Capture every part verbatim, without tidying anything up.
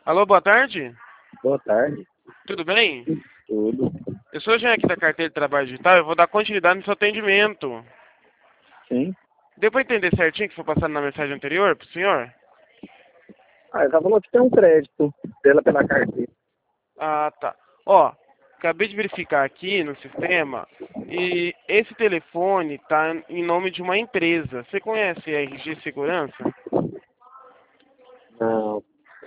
Alô, boa tarde. Boa tarde. Tudo bem? Tudo. Eu sou o Jean aqui da Carteira de Trabalho Digital. Eu vou dar continuidade no seu atendimento. Sim. Deu pra entender certinho o que foi passado na mensagem anterior pro senhor? Ah, ela falou que tem um crédito dela pela carteira. Ah, tá. Ó, acabei de verificar aqui no sistema e esse telefone tá em nome de uma empresa. Você conhece a R G Segurança? Não.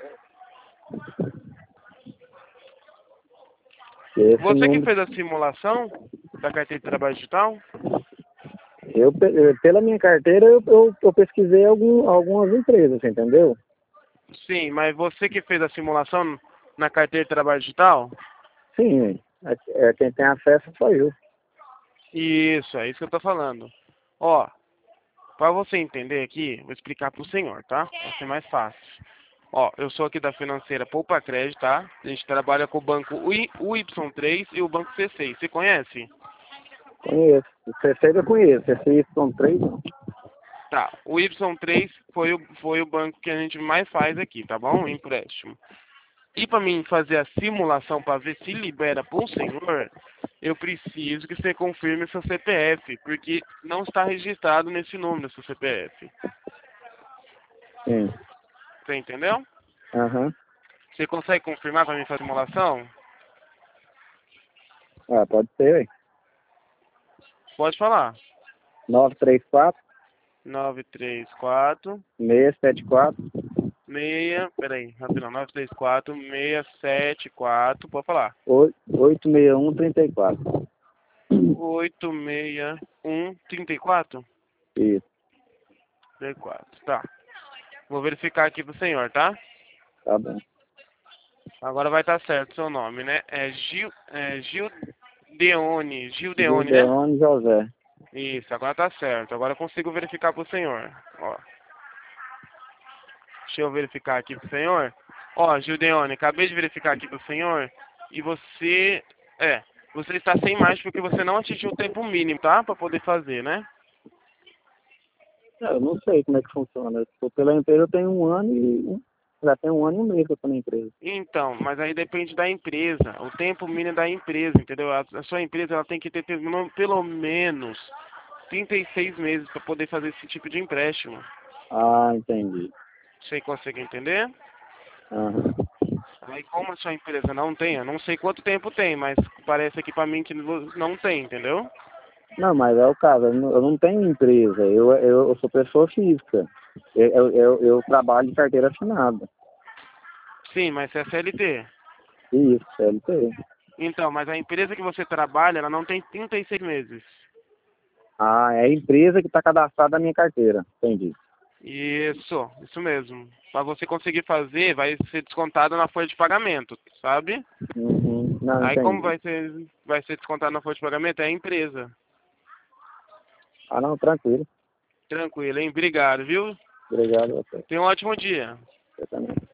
Esse Você que número. fez a simulação da Carteira de Trabalho Digital? Eu, pe- eu- pela minha carteira, eu, eu, eu pesquisei algum, algumas empresas, entendeu? Sim, mas você que fez a simulação na Carteira de Trabalho Digital? Sim, é, é quem tem acesso sou eu. Isso, é isso que eu tô falando. Ó, para você entender aqui, vou explicar pro senhor, tá? Vai ser mais fácil. Ó, eu sou aqui da financeira Poupa Crédito, tá? A gente trabalha com o banco U Y três e o banco C seis. Você conhece? Conheço. O C seis eu conheço, esse Y três não. Tá, o Y três foi o, foi o banco que a gente mais faz aqui, tá bom? Empréstimo. E para mim fazer a simulação para ver se libera para o senhor, eu preciso que você confirme seu C P F, porque não está registrado nesse número seu C P F. Sim. Você entendeu? Aham. Você consegue confirmar para mim fazer a simulação? Ah, pode ser, ué. Pode falar. nove três quatro, nove três quatro, seis sete quatro, seis, peraí, rapidão, nove três quatro, seis sete quatro, pode falar. oito seis um, três quatro. oito seis um, três quatro? Isso. trinta e quatro, tá. Vou verificar aqui pro senhor, tá? Tá bom. Agora vai estar certo o seu nome, né? É Gil, é Gildeone, Gildeone, né? Gideone José. Isso, agora tá certo. Agora eu consigo verificar pro senhor. Ó. Deixa eu verificar aqui pro senhor. Ó, Gildeone, acabei de verificar aqui pro senhor. E você. É, você está sem mais porque você não atingiu o tempo mínimo, tá? Pra poder fazer, né? É, eu não sei como é que funciona. Eu tô pela empresa eu tenho um ano e um- já tem um ano e um mês que eu tô na empresa. Então, mas aí depende da empresa. O tempo mínimo da empresa, entendeu? A, a sua empresa ela tem que ter pelo pelo menos trinta e seis meses para poder fazer esse tipo de empréstimo. Ah, entendi. Você consegue entender? Aham. Aí como a sua empresa não tem, eu não sei quanto tempo tem, mas parece aqui pra mim que não tem, entendeu? Não, mas é o caso, eu não, eu não tenho empresa, eu, eu, eu sou pessoa física. Eu, eu, eu, eu trabalho de carteira assinada. Sim, mas você é C L T. Isso, C L T. Então, mas a empresa que você trabalha, ela não tem trinta e seis meses. Ah, é a empresa que está cadastrada na minha carteira. Entendi. Isso, isso mesmo. Para você conseguir fazer, vai ser descontado na folha de pagamento, sabe? Uhum. Não, Aí como entendi. vai ser, vai ser descontado na folha de pagamento? É a empresa. Ah, não, tranquilo. Tranquilo, hein? Obrigado, viu? Obrigado a você. Tenha um ótimo dia. Você também.